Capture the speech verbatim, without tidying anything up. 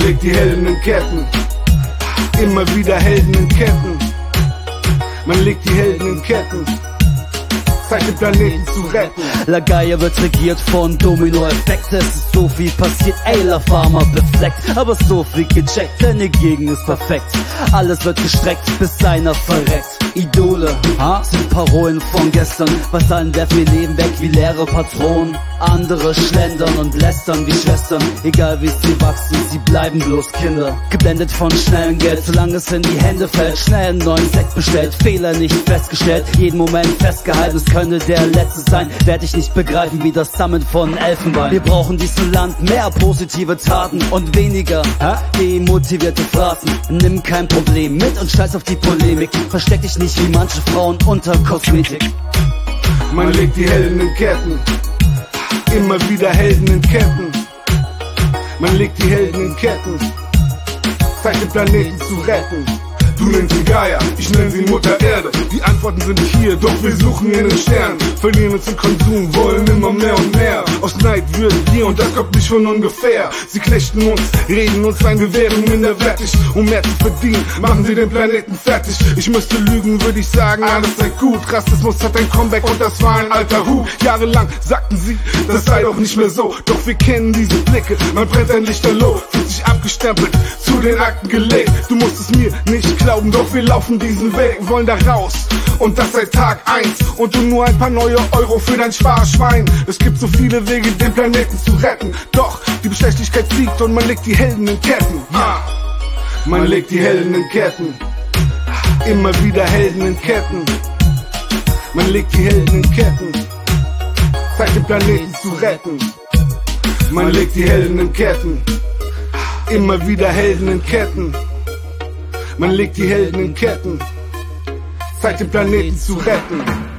legt die Helden in Ketten. Immer wieder Helden in Ketten. Man legt die Helden in Ketten. Zeit, den Planeten zu retten. La Gaia wird regiert von Domino-Effekte. Es ist so viel passiert, ey, La Fama befleckt. Aber so viel gecheckt, deine Gegend ist perfekt. Alles wird gestreckt, bis einer verreckt. Idole ha? sind Parolen von gestern. Vasallen werfen ihr Leben weg wie leere Patronen. Andere schlendern und lästern wie Schwestern. Egal wie sie wachsen, sie bleiben bloß Kinder. Geblendet von schnellem Geld, solange es in die Hände fällt. Schnell einen neuen Sekt bestellt, Fehler nicht festgestellt. Jeden Moment festgehalten, es könnte der letzte sein. Werd ich nicht begreifen wie das Sammeln von Elfenbein. Wir brauchen diesem Land mehr positive Taten und weniger ha? demotivierte Phrasen. Nimm kein Problem mit und scheiß auf die Polemik. Versteck dich nicht wie manche Frauen unter Kosmetik. Man legt die Helden in Ketten. Immer wieder Helden in Ketten. Man legt die Helden in Ketten. Zeit, den Planeten zu retten. Du nennst sie Gaia, ich nenn sie Mutter Erde. Die Antworten sind hier, doch wir suchen in den Sternen. Verlieren uns im Konsum, wollen immer mehr und mehr. Aus Neid würden wir, und das kommt nicht von ungefähr. Sie knechten uns, reden uns ein, wir wären minderwertig. Um mehr zu verdienen, machen sie den Planeten fertig. Ich müsste lügen, würde ich sagen, alles sei gut. Rassismus hat ein Comeback und das war ein alter Hut. Jahrelang sagten sie, das sei doch nicht mehr so. Doch wir kennen diese Blicke, man brennt ein Lichterloh. Fühlt sich abgestempelt, zu den Akten gelegt. Du musst es mir nicht glauben, doch wir laufen diesen Weg, wollen da raus. Und das seit Tag eins. Und du nur ein paar neue Euro für dein Sparschwein. Es gibt so viele Wege, den Planeten zu retten. Doch die Bestechlichkeit siegt und man legt die Helden in Ketten. Ja. Man legt die Helden in Ketten. Immer wieder Helden in Ketten. Man legt die Helden in Ketten. Zeit, den Planeten zu retten. Man legt die Helden in Ketten. Immer wieder Helden in Ketten. Man legt die Helden in Ketten. Zeit, den Planeten zu retten.